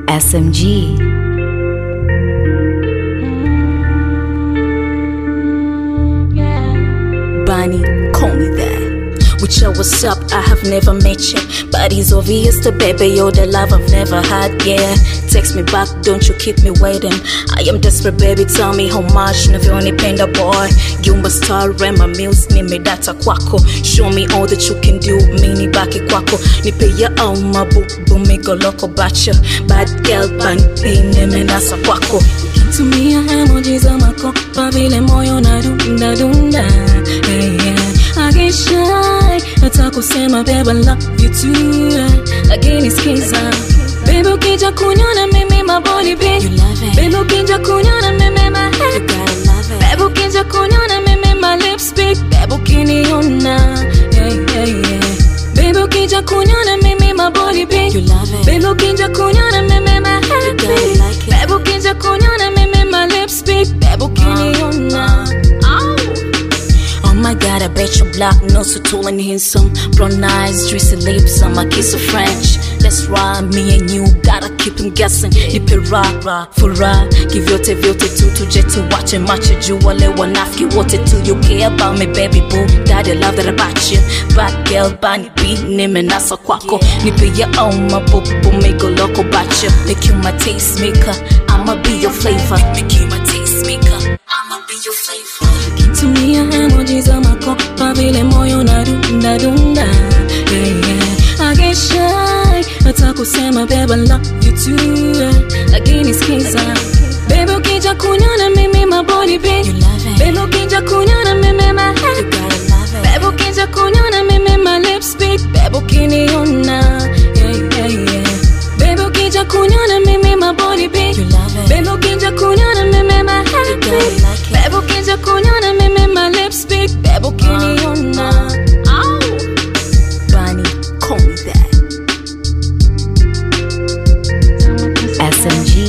SMG. Bunny, call me that. With your what's up, I have never met you, but it's obvious to baby you're the love I've never had, yeah. Text me back, don't you keep me waiting. I am desperate, baby, tell me how much navyonipenda boy. Yumba star, rema meals, nimedata kwako. Show me all that you can do, mini baki kwako. Nipe ya au mabubu, migo loko bacha. Bad girl, bunny, nimenasa kwako. Tumia emojis za makopa vile moyo na dunda dunda, hey, yeah. I get shy, hata kusema babe I love you too, lakini skiza baby ukija kunyona mimi my body beat, you love it. Baby ukija kunyona mimi my head, you gotta love it. Baby ukija kunyona mimi my lips speak, baby ukiniona, yeah, yeah, yeah. Baby ukija kunyona mimi my body beat, you love it. Baby ukija kunyona mimi my head, you gotta like it. Baby ukija kunyona mimi my lips speak, baby ukiniona. Oh my God, I bet you're black, nose so tall and handsome. Brown eyes, juicy lips, I'm a kiss of French. Let's ride, me and you, gotta keep him guessing. Nipe rara, fura, give yote vyote tu tujeti wache mache jua lewa nafiki wote tu. You care about me baby boo, daddy love that about you. Bad girl, bunny bee, nimenasa kwako. Nipe ya oma bubu, migo loko bacha. Make you my taste maker, I'ma be your flavor. Make you my taste maker, I'ma be your flavor. Tumia emojis za makopa vile moyo na dunda dunda, yeah, yeah. I get shy, hata kusema babe I love you too, lakini skiza baby ukija kunyona mimi my body beat, you love it. Baby ukija kunyona mimi my head, you gotta love it. Baby ukija kunyona mimi my lips speak, baby ukiniona, yeah, yeah, yeah. Baby ukija kunyona mimi my body beat, you love it. Baby ukija kunyona mimi my head, you gotta like it. Baby ukija kunyona mimi my lips speak, baby ukiniona. Bunny, call me that. SMG.